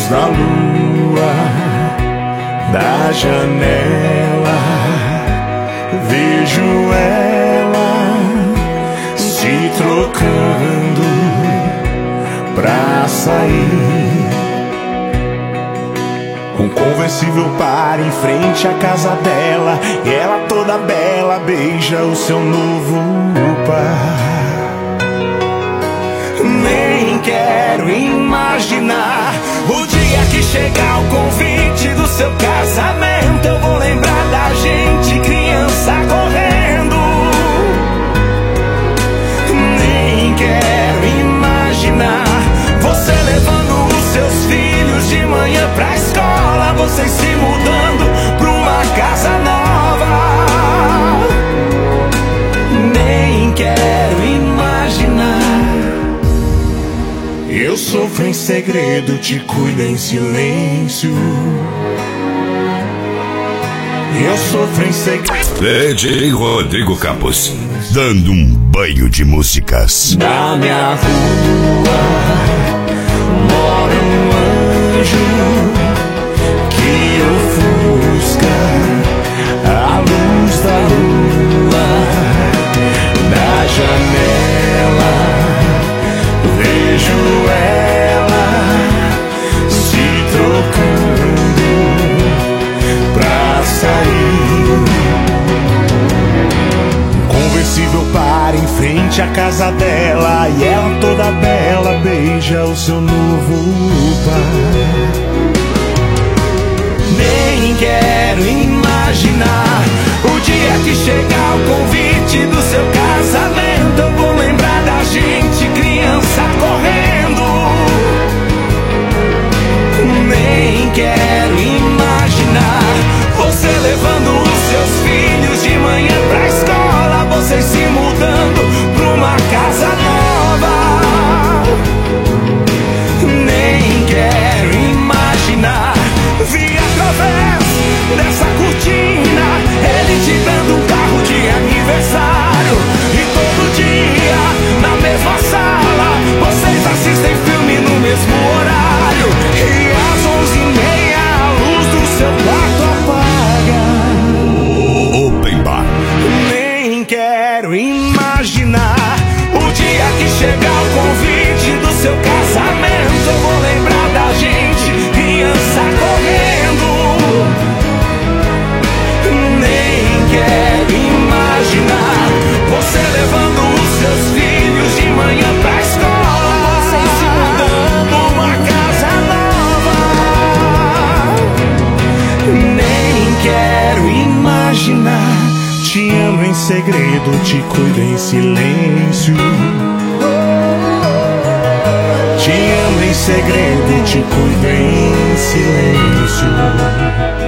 da lua da janela, vejo ela se trocando pra sair. Um conversível para em frente à casa dela, e ela toda bela beija o seu novo par. Nem quero imaginar o dia que chegar o convite do seu casamento. Eu vou lembrar da gente, criança correndo. Nem quero imaginar você levando os seus filhos de manhã pra escola, vocês se mudando pra uma casa nova. Nem quero imaginar. Eu sofro em segredo, te cuido em silêncio. Eu sofro em segredo. DJ Rodrigo Campos, dando um banho de músicas. Na minha rua mora um anjo que ofusca a luz da lua. Da janela vejo ela se trocando pra sair. Conversível para em frente à casa dela, e ela toda bela beija o seu novo par. Nem quero imaginar o dia que chegar o convite do seu casamento. Eu vou lembrar da gente, criança correndo. Nem quero imaginar você levando os seus filhos de manhã pra escola, vocês se mudando pra uma casa nova. Nem quero imaginar vi através dessa cortina ele te dando um carro de aniversário, e todo dia na mesma sala vocês assistem filme no mesmo horário, e às 11h30 a luz do seu quarto apaga. Open Bar. Nem quero imaginar o dia que chegar o convite do seu casamento. Eu vou lembrar da gente, criança correndo. Nem quero imaginar você levando os seus filhos de manhã pra escola, vocês se mudando uma casa nova. Nem quero imaginar. Te amo em segredo, te cuido em silêncio. Te amo em segredo, te cuido em silêncio.